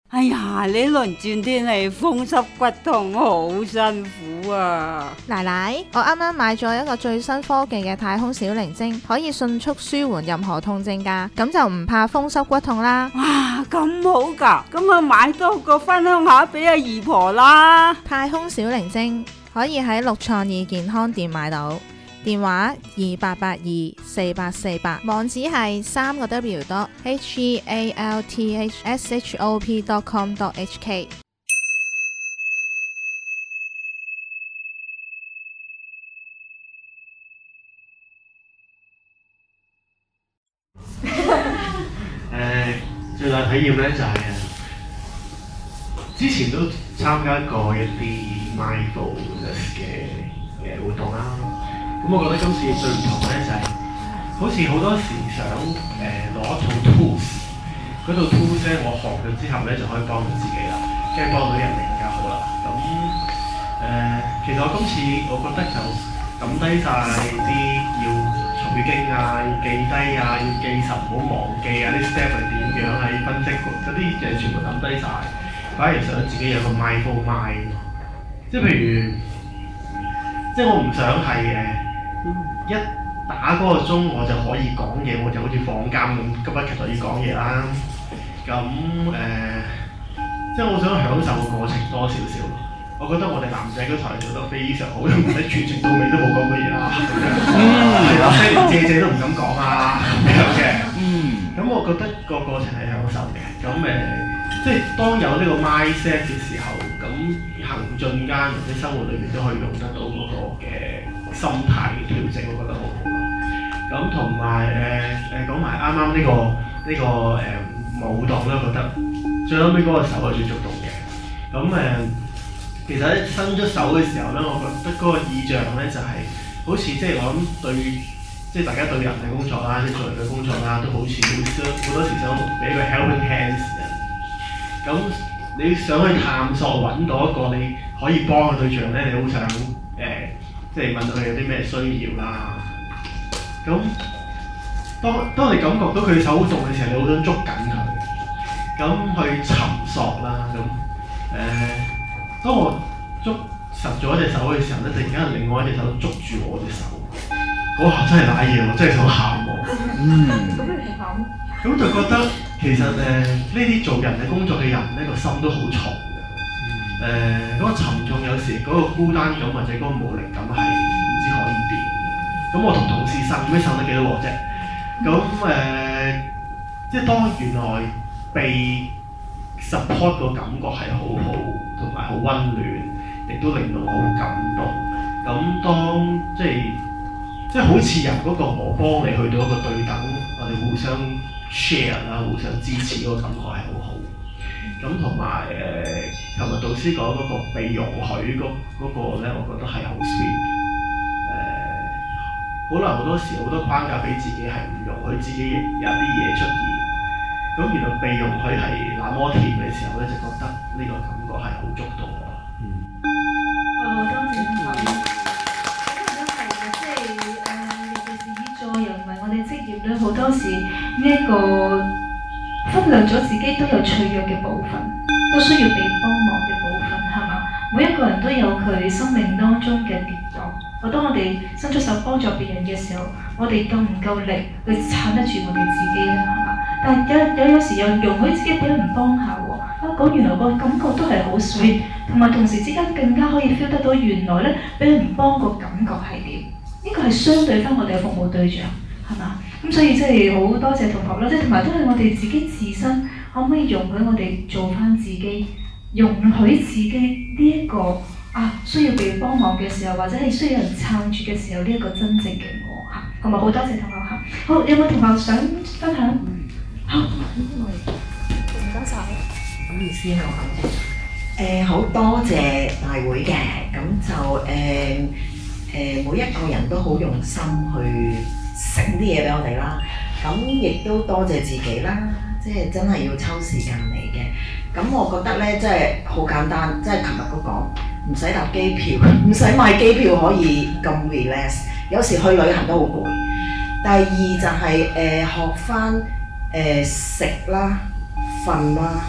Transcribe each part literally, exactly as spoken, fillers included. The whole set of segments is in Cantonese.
哎呀，呢輪轉天氣風濕骨痛好辛苦啊！ 奶奶，我啱啱買咗一個最新科技嘅太空小靈精，可以迅速舒緩任何痛症㗎，咁就唔怕風濕骨痛啦。 哇，咁好㗎，咁啊買多個分享下俾阿姨婆啦。 太空小靈精可以喺六創意健康店買到，電話二八八二四八四八，網址係三個 W dot H E A L T H S H O P dot com dot H K。 誒最大體驗咧就係、之前都參加過一啲 mindfulness 嘅嘅活動啦。咁我覺得今次最唔同咧就係、好似好多時想誒攞、一套 tools， 嗰套 tools 咧我學咗之後咧就可以幫到自己啦，跟住幫到人哋更加好啦。咁誒、其實我今次我覺得就抌低晒啲要隨經啊，要記低啊，要記實唔好忘記啊，啲 step 係點樣啊，要分析嗰啲嘢全部抌低晒，反而想自己有個 mindful mind。即係譬如，即係我唔想係誒一打嗰個鐘我就可以講嘢，我就好似放監咁急不及待要講嘢啦。咁誒、即係我想享受個過程多少少。我覺得我哋男仔嗰台做得非常好，唔使全程到尾都冇講過嘢啦，咁樣係啦，即係連謝謝都唔敢講啊咁樣嘅。咁我覺得個過程係享受嘅。咁誒、即係當有呢個 mindset 嘅時候，咁行進間或者生活裏面都可以用得到嗰個嘅心態嘅調整，我覺得好好。咁同埋誒誒講埋啱啱呢個呢、個誒、舞蹈咧，我覺得最後尾嗰個手係最觸動嘅。咁誒。其實咧伸出手嘅時候咧，我覺得嗰個意象咧就係、好似即係我諗對，即係大家對人嘅工作啦，即係做人嘅工作啦，都好似好好多時想俾個 helping hands 人。咁你想去探索揾到一個你可以幫嘅對象咧，你好想誒、即係問佢有啲咩需要啦。咁當當你感覺到佢手動嘅時候，你好想捉緊佢，咁去尋索啦，咁誒。當我捉實咗一隻手嘅時候咧，突然間另外一隻手捉住我隻手，嗰下真係瀨嘢喎，真係想喊喎。 嗯。咁你係喊？ 咁就覺得其實誒呢啲做人嘅工作嘅人咧，個心都好重嘅。誒、嗰、個沉重有時嗰、個孤單感或者嗰個無力感係唔知可以點。咁我同同事呻咩呻得幾多鑊啫？咁誒、即係當原來被 support 個感覺係好好，同埋好溫暖，亦都令到我好感動。咁當即係即係好似人嗰個我幫你去到一個對等，我哋互相 share 啦，互相支持嗰個感覺係好好。咁同埋誒，琴日導師講嗰個被容許嗰嗰個咧，我覺得係好 sweet。誒，可能好多時好多框架俾自己係唔容許自己有啲嘢出現。咁原來被容許係那麼甜嘅時候咧，就覺得呢個感覺係好觸動我。 嗯。哦，多謝同學。咁都係嘅，即係誒，尤其是以助人為我哋職業咧，好多時呢一個忽略咗自己都有脆弱嘅部分，都需要被幫忙嘅部分，係嘛？每一個人都有佢生命當中嘅跌宕。我當我哋伸出手幫助別人嘅時候，我哋夠唔夠力去撐得住我哋自己咧？係嘛？但有有有時又容許自己俾人幫下喎，啊講原來個感覺都係好 sweet，同埋同時之間更加可以 feel 得到原來咧俾人幫個感覺係點？呢個係相對翻我哋嘅服務對象，係嘛？咁所以即係好多謝同學啦，即係同埋都係我哋自己自身可唔可以容許我哋做翻自己，容許自己呢一個啊需要被幫忙嘅時候，或者係需要人撐住嘅時候，呢一個真正嘅我嚇，同埋好多謝同學嚇。好，有冇同學想分享？好，唔該晒。 唔好意思，我肯誒好多謝大會嘅，咁就誒誒、呃、每一個人都好用心去整啲嘢俾我哋啦，咁亦都多謝自己啦，即係真係要抽時間嚟嘅。咁我覺得咧，即係好簡單，即係琴日都講，唔使搭機票，唔使買機票可以咁 relax。有時去旅行都好攰。第二就係、是、誒、呃、學翻誒、呃、食啦、瞓啦，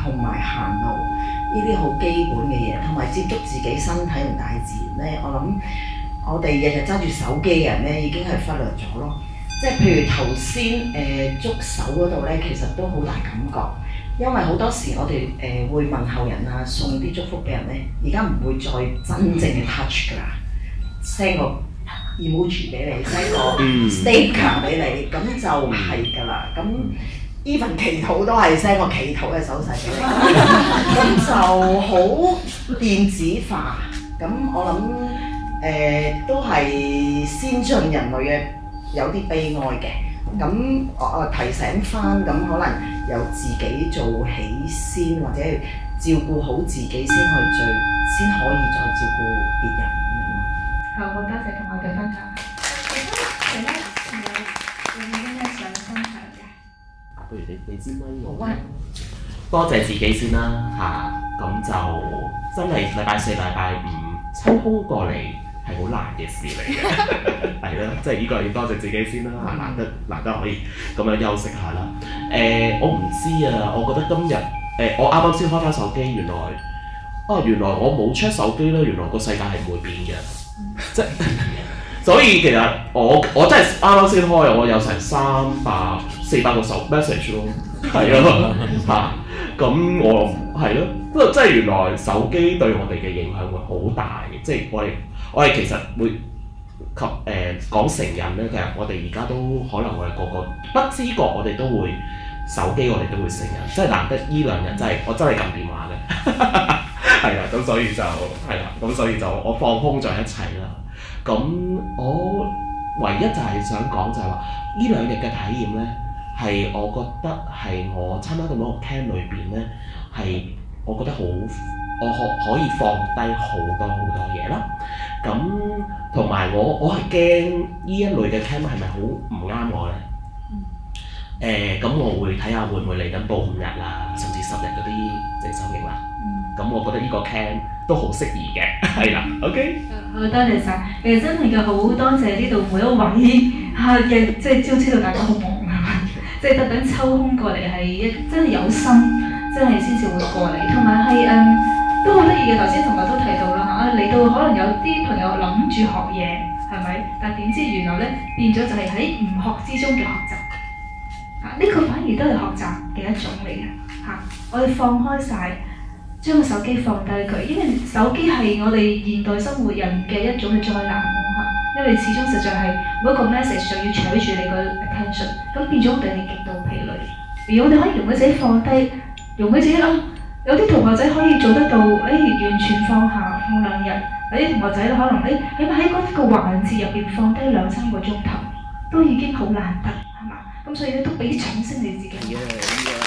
同埋行路呢啲好基本嘅嘢，同埋接觸自己身體同大自然咧，我諗我哋日日揸住手機嘅人咧，已經係忽略咗咯。即係譬如頭先誒捉手嗰度咧，其實都好大感覺，因為好多時我哋誒、呃、會問候人啊，送啲祝福俾人咧，而家唔會再真正嘅 touch 㗎啦 ，send 個 emoji 俾你 ，send 個 sticker 俾你，咁就係㗎啦。咁 even 祈禱都係 send 個祈禱嘅手勢俾你，咁就好電子化。咁我諗誒、呃、都係先進人類嘅。有啲悲哀嘅，咁我我提醒翻，咁可能由自己做起先，或者照顧好自己先去最，先可以再照顧別人咁樣咯。 好，好多謝同我哋分享。其他朋友有冇啲咩想分享嘅？ 不如你你支咪我。 好啊。 多謝自己先啦嚇，咁、就真係禮拜四、禮拜五抽空過嚟。係好難嘅事嚟嘅，係啦，即係呢個要多謝自己先啦，嚇難得難得可以咁樣休息下啦。誒、呃，我唔知啊，我覺得今日誒、呃，我啱啱先開翻手機，原來啊，原來我冇 check 手機咧，原來個世界係唔會變嘅，即係所以其實我我真係啱啱先開，我有成三百四百個手 message 咯，係啊嚇，咁我係咯，不過真係原來手機對我哋嘅影響會好大嘅，即係我哋。我哋其實會及誒、呃、講成人咧，其實我哋而家都可能我哋個個不知覺，我哋都會手機，我哋都會成人，真係難得呢兩日真係我真係撳電話嘅，係啦，咁所以就係啦，咁所以就我放空咗一切啦。咁我唯一就係想講就係話，呢兩日嘅體驗咧，係我覺得係我參加咁多個 camp 裏邊咧，係我覺得好。我可可以放低好多好多嘢啦，咁同埋我我係驚呢一類嘅 camp 係咪好唔啱我咧？誒、呃，咁我會睇下會唔會嚟緊報五日啦，甚至十日嗰啲即係收益啦。咁、嗯、我覺得呢個 camp 都好適宜嘅，係啦 ，OK。 好多謝晒，其實真係嘅好多謝呢度每一位嚇嘅，即係朝知道大家好忙啊，即係特登抽空過嚟係一真係有心，真係先至會過嚟，同埋係誒。都好得意嘅，頭先同學都提到啦嚇，嚟到可能有啲朋友諗住學嘢，係咪？但點知原來咧變咗就係喺唔學之中嘅學習，嚇、啊、呢、這個反而都係學習嘅一種嚟嘅嚇。我哋放開晒，將個手機放低佢，因為手機係我哋現代生活人嘅一種嘅災難啦嚇。因為始終實在係每一個 message 就要搶住你個 attention， 咁變咗我哋係極度疲累。而我哋可以容許自己放低，容許自己啊。有啲同學仔可以做得到，誒、哎、完全放下放兩日；有啲同學仔可能誒起碼喺嗰個環節入邊放低兩三個鐘頭，都已經好難得，係嘛？咁所以咧都俾啲掌聲你自己。Yeah, yeah.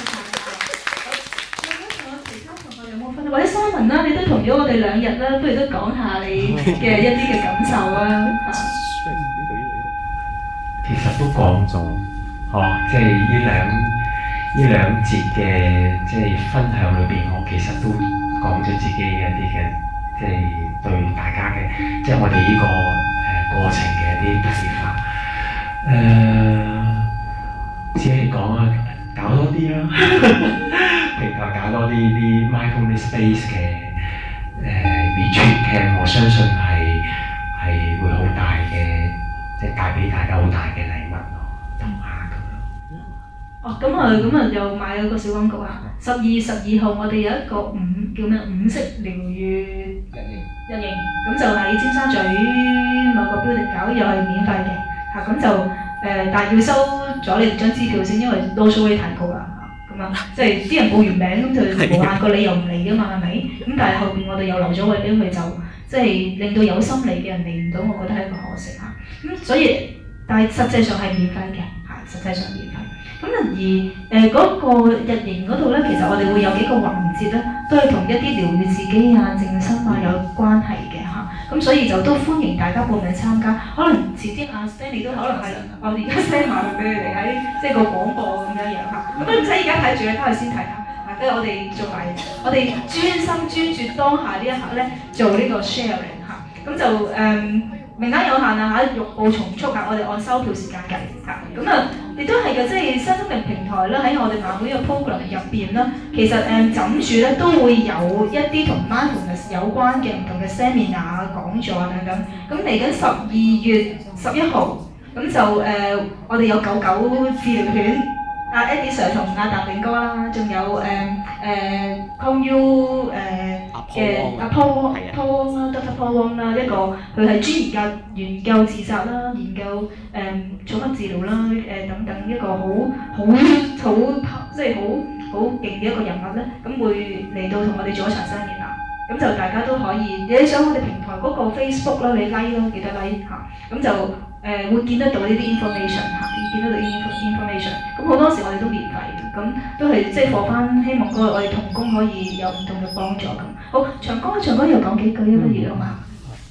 好，有冇其他同學有冇分享？或者三文啦，你都同咗我哋兩日啦，不如都講下你嘅一啲嘅感受啊。 其實都講咗，哦，即係呢兩。呢兩節嘅即係分享裏邊，我其實都講咗自己嘅一啲嘅，即係對大家嘅，即係我哋呢、這個誒、呃、過程嘅一啲睇法。誒、呃，只係講啊，搞多啲啦，譬如話搞多啲啲 mindfulness space 嘅誒 retreat camp，我相信係係會好大嘅，即係帶俾大家好大嘅禮物咯，同下咁樣。 哦，咁啊，咁啊，又買咗個小廣告啊！十二十二號我哋有一個五叫咩五色療愈日營，咁就喺尖沙咀某個 building搞，又係免費嘅嚇，咁就誒、呃，但係要收咗你哋張支票先，因為多數位太高啦嚇，咁啊，即係啲人報完名咁就無限個理由唔嚟噶嘛，係咪？咁但係後邊我哋又留咗位俾佢，就即係令到有心嚟嘅人嚟唔到，我覺得係一個可惜嚇。咁所以，但係實際上係免費嘅嚇，實際上免費。咁而誒嗰、呃那個日營嗰度咧，其實我哋會有幾個環節咧，都係同一啲療愈自己啊、靜心啊有關係嘅嚇。咁、啊、所以就都歡迎大家報名參加。可能遲啲阿 Stanley 都可能係我哋而家 send 埋俾你哋喺即係個廣播咁樣樣嚇。咁都唔使而家睇住嘅，翻去先睇下。跟住我哋做埋，我哋專心專注當下呢一刻咧，做呢個 sharing 嚇。咁就誒。嗯名額有限啊嚇，欲報從速啊！我哋按收票時間計嚇，咁啊呢亦都係嘅，即係新生命平台啦，喺我哋晚會嘅 program 入邊啦，其實誒枕住咧都會有一啲同 mindfulness 有關嘅唔同嘅 seminar 講座等等。咁嚟緊十二月十一號，咁就誒、呃、我哋有九九治療犬，阿 Eddie Sir 同阿達永哥啦，仲有誒誒 Con U 誒嘅阿 Paul Paul Wong 啦 ，Doctor Paul Wong 啦，一個佢係專研究研究自殺啦，研究誒寵物治療啦，誒、呃、等等一個好好好即係好好勁嘅一個人物咧，咁會嚟到同我哋做一場新年啦。咁就大家都可以，你上我哋平台嗰個 Facebook 啦，你 like 啦，記得 like 嚇，咁就誒、呃、會見得到呢啲 information 嚇，見得到 information。咁好多時我哋都免費嘅，咁都係即係放翻，希望嗰個我哋同工可以有唔同嘅幫助咁。好，長哥，長哥又講幾句啊，不如好嘛？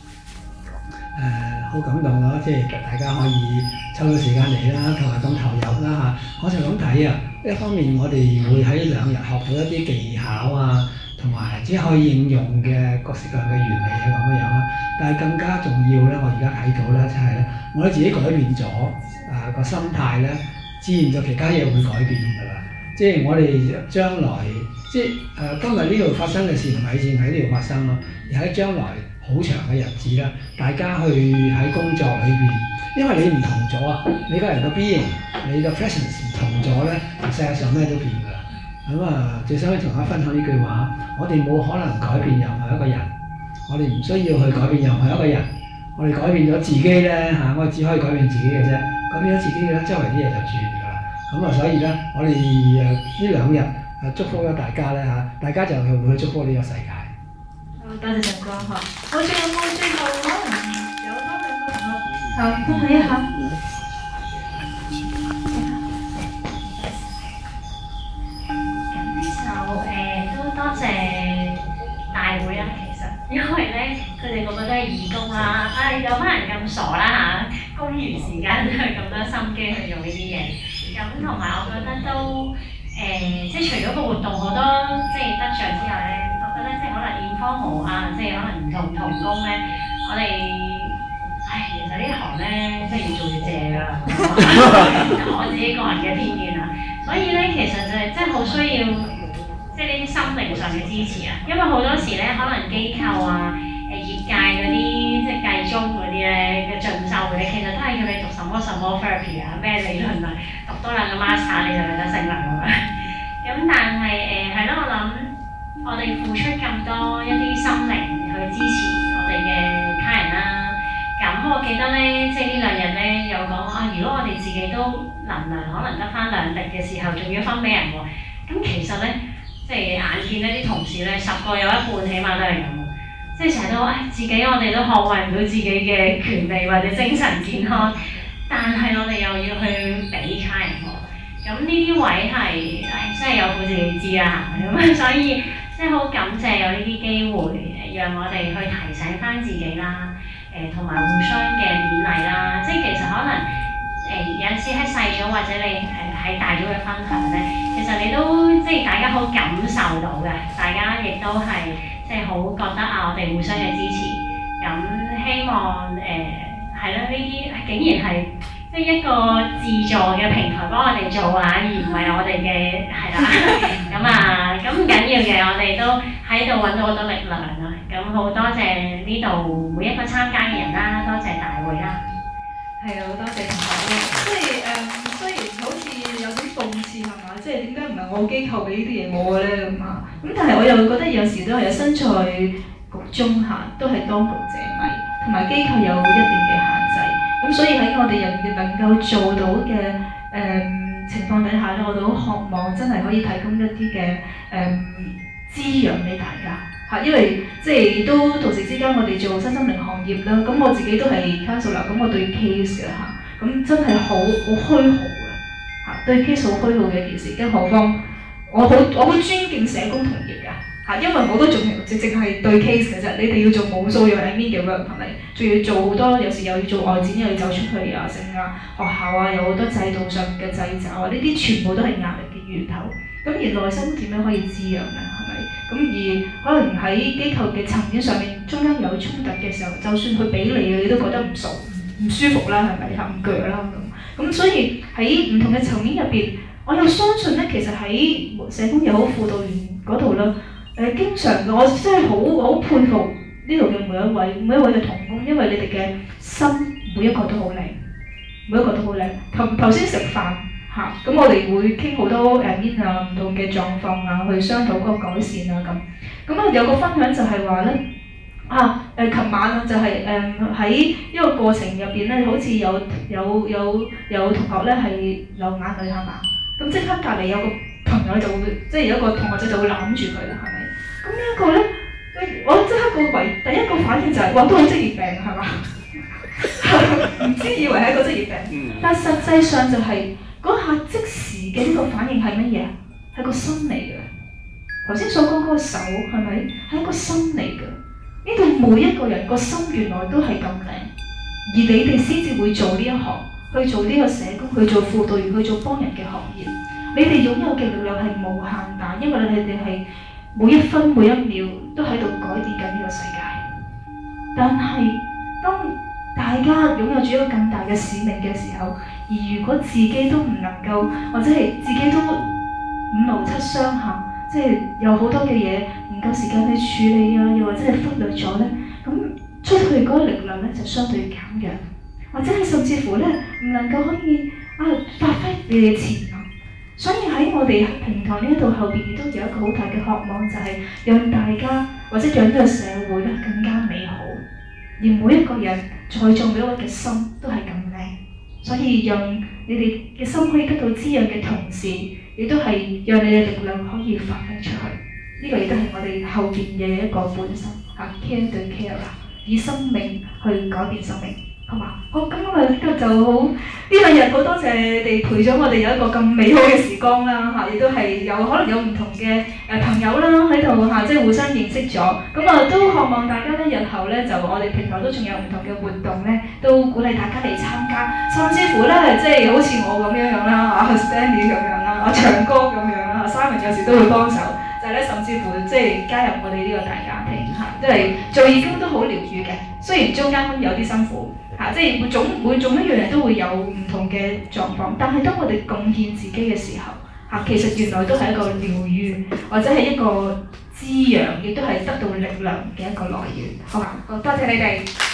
誒，好感動咯，即係大家可以抽到時間嚟啦，同埋咁投入啦嚇。我就咁睇啊，一方面我哋會喺兩日學到一啲技巧啊。同埋只可以應用嘅各式各樣嘅原理係咁樣樣啦，但係更加重要咧，我而家睇到咧就係咧，我哋自己改變咗啊個心態咧，自然就其他嘢會改變㗎啦。即係我哋將來，即係誒、呃、今日呢度發生嘅事唔係淨喺呢度發生咯，而喺將來好長嘅日子啦，大家去喺工作裏邊，因為你唔同咗啊，你個人嘅 being，你嘅 presence 唔同咗咧，世界上咩都變㗎啦。咁啊，最想同大家分享呢句話，我哋冇可能改變任何一個人，我哋唔需要去改變任何一個人，我哋改變咗自己咧嚇，我哋只可以改變自己嘅啫，改變咗自己嘅咧，周圍啲嘢就轉㗎啦。咁啊，所以咧，我哋誒呢兩日誒祝福咗大家咧嚇，大家就會去祝福呢個世界。 好，多謝長哥嚇。我最後冇最後可能有多兩個同學，好，分享一下。 多謝大會啦，其實因為咧，佢哋個個都係義工啦，啊有乜人咁傻啦嚇，公餘時間都係咁多心機去做呢啲嘢，咁同埋我覺得都誒、呃，即係除咗個活動好多即係得獎之外咧，我覺得即係可能informal啊，即係可能唔同同工咧，我哋唉，其實呢行咧即係越做越正㗎啦，我自己個人嘅偏見啊，所以咧其實就係真係好需要。即係呢啲心靈上嘅支持啊，因為好多時咧，可能機構啊、誒業界嗰啲即係計中嗰啲咧嘅進修嘅，其實都係叫你讀什麼什麼 therapy 啊、咩理論啊，讀多兩個 master 你就有得升啦咁樣。咁但係誒係咯，我諗我哋付出咁多一啲心靈去支持我哋嘅客人啦。咁我記得咧，即係呢兩日咧有講啊，如果我哋自己都能量可能得翻兩滴嘅時候，仲要分俾人喎，咁其實咧。即係眼見呢啲同事咧，十個有一半起碼都係咁，即係成日都誒自己我哋都捍衞唔到自己嘅權利或者精神健康，但係我哋又要去俾客人喎，咁呢啲位係誒真係有苦自己知啊，咁所以即係好感謝有呢啲機會，讓我哋去提醒翻自己啦，誒同埋互相嘅勉勵啦，即係其實可能。誒、呃、有陣時喺細組或者你誒喺、呃、大組嘅分享咧，其實你都即係大家好感受到嘅，大家亦都係即係好覺得啊，我哋互相嘅支持，咁、嗯、希望誒係咯，呢、呃、啲竟然係即係一個自助嘅平台幫我哋做啊，而唔係我哋嘅係啦，咁啊咁唔緊要嘅，我哋都喺度揾到好多力量啊，咁好多謝呢度每一個參加嘅人啦，多謝大會啦。 係啊，好多謝同學咯，即係誒、嗯，雖然好似有啲諷刺係嘛，即係點解唔係我機構俾呢啲嘢我嘅咧咁啊？咁但係我又會覺得有時都係身在局中下，都係當局者迷，同埋機構有一定嘅限制。咁所以喺我哋人能夠做到嘅誒、嗯、情況底下咧，我哋好渴望真係可以提供一啲嘅誒滋養俾大家。嚇，因為即係都同時之間，我哋做身心靈行業啦，咁我自己都係 counselor，咁我對 case 嘅嚇，咁真係好好虛耗嘅嚇，對 case 好虛耗嘅一件事，更何況我好我好尊敬社工同業㗎嚇，因為我都仲係直直係對 case 嘅啫，你哋要做無數樣 admin 嘅 work 係咪？仲要做好多，有時又要做外展，又要走出去啊，成啊學校啊，有好多制度上嘅掣肘啊，呢啲全部都係壓力嘅源頭。咁而內心點樣可以滋養咧？係咪？咁而可能喺機構嘅層面上面，中間有衝突嘅時候，就算佢俾你嘅，你都覺得唔熟、唔舒服啦，係咪？嚇唔腳啦咁。 咁所以喺唔同嘅層面入邊，我又相信咧，其實喺社工又好輔導員嗰度啦，誒、呃、經常嘅我真係好好佩服呢度嘅每一位每一位嘅同工，因為你哋嘅心每一個都好靚，每一個都好靚。頭頭先食飯嚇，咁、啊、我哋會傾好多誒面啊唔同嘅狀況啊，去商討嗰個改善啊咁。咁啊有個分享就係話咧。啊！誒、呃，琴晚啊，就係誒喺一個過程入邊咧，好似有有有有同學咧係流眼淚係嘛？咁即刻隔離有個朋友就會，即係有一個同學仔就會攬住佢啦，係咪？咁呢一個咧，我即刻個唯第一個反應就係、是，哇！都係職業病係嘛？唔知以為係一個職業病，但實際上就係、是、嗰下即時嘅呢個反應係乜嘢？係個心嚟嘅。頭先所講嗰個手係咪？係一個心嚟嘅。呢度每一個人個心原來都係咁靚，而你哋先至會做呢一行，去做呢個社工，去做輔導員，去做幫人嘅行業。你哋擁有嘅力量係無限大，因為你哋係每一分每一秒都喺度改變緊呢個世界。但係當大家擁有住一個咁大嘅使命嘅時候，而如果自己都唔能夠，或者係自己都五勞七傷下，即係有好多嘅嘢唔夠時間去處理啊，又或者係忽略咗咧，咁出去嗰個力量咧就相對減弱，或者係甚至乎咧唔能夠可以啊發揮你哋嘅潛能。所以喺我哋平台呢一度後邊亦都有一個好大嘅渴望，就係讓大家或者讓呢個社會咧更加美好，而每一個人在座每一位嘅心都係咁靚。所以讓你哋嘅心可以得到滋養嘅同時，亦都係讓你嘅力量可以發揮出去。呢、這個亦都係我哋後邊嘅一個本身嚇 care 對 care 啦，以生命去改變生命，好嘛？好，咁今日呢個就好呢兩日好多謝你哋陪咗我哋有一個咁美好嘅時光啦嚇，亦都係有可能有唔同嘅誒朋友啦喺度嚇，即係互相認識咗。咁啊都渴望大家咧日後咧就我哋平台都仲有唔同嘅活動咧，都鼓勵大家嚟參加，甚至乎咧即係好似我咁樣樣啦，啊 Stanley 咁樣啦，啊長哥咁樣啦 ，Simon 有時都會幫手。就係咧，甚至乎即係加入我哋呢個大家庭嚇，即係做義工都好療愈嘅。雖然中間可以有啲辛苦嚇，即係每種每種一樣嘢都會有唔同嘅狀況，但係當我哋貢獻自己嘅時候嚇，其實原來都係一個療愈，或者係一個滋養，亦都係得到力量嘅一個來源。好嘛，多謝你哋。